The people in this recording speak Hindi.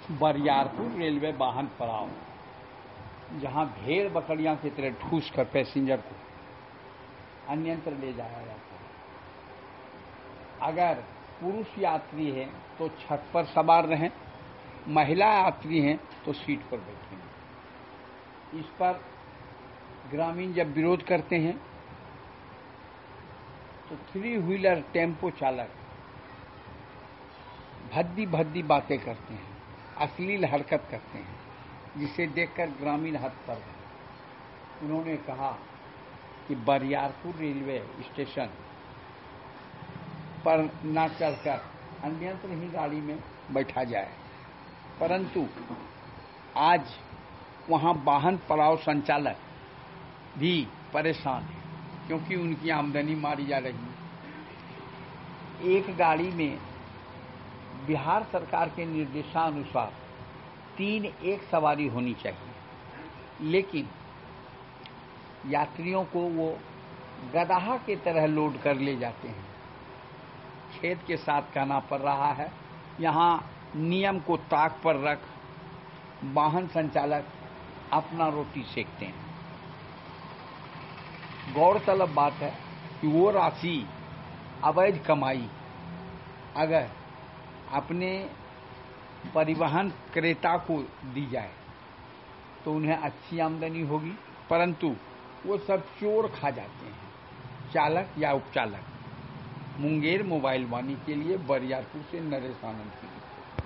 बरियारपुर रेलवे वाहन पड़ाव, जहां भेड़ बकरियां की तरह ठूस कर पैसेंजर को अन्यंत्र ले जाया जाता है। अगर पुरुष यात्री है तो छत पर सवार रहें, महिला यात्री हैं तो सीट पर बैठेंगे। इस पर ग्रामीण जब विरोध करते हैं तो 3 व्हीलर टेम्पो चालक भद्दी भद्दी बातें करते हैं, अश्लील हरकत करते हैं, जिसे देखकर ग्रामीण हद पर गए। उन्होंने कहा कि बरियारपुर रेलवे स्टेशन पर न चढ़कर अन्यत्र ही गाड़ी में बैठा जाए, परंतु आज वहां वाहन पड़ाव संचालक भी परेशान है क्योंकि उनकी आमदनी मारी जा रही है। एक गाड़ी में बिहार सरकार के निर्देशानुसार 3 एक सवारी होनी चाहिए, लेकिन यात्रियों को वो गदहा की तरह लोड कर ले जाते हैं। खेद के साथ कहना पड़ रहा है, यहाँ नियम को ताक पर रख वाहन संचालक अपना रोटी सेकते हैं। गौरतलब बात है कि वो राशि अवैध कमाई अगर अपने परिवहन क्रेता को दी जाए तो उन्हें अच्छी आमदनी होगी, परंतु वो सब चोर खा जाते हैं, चालक या उपचालक। मुंगेर मोबाइल वाणी के लिए बरियारपुर से नरेश आनंद की।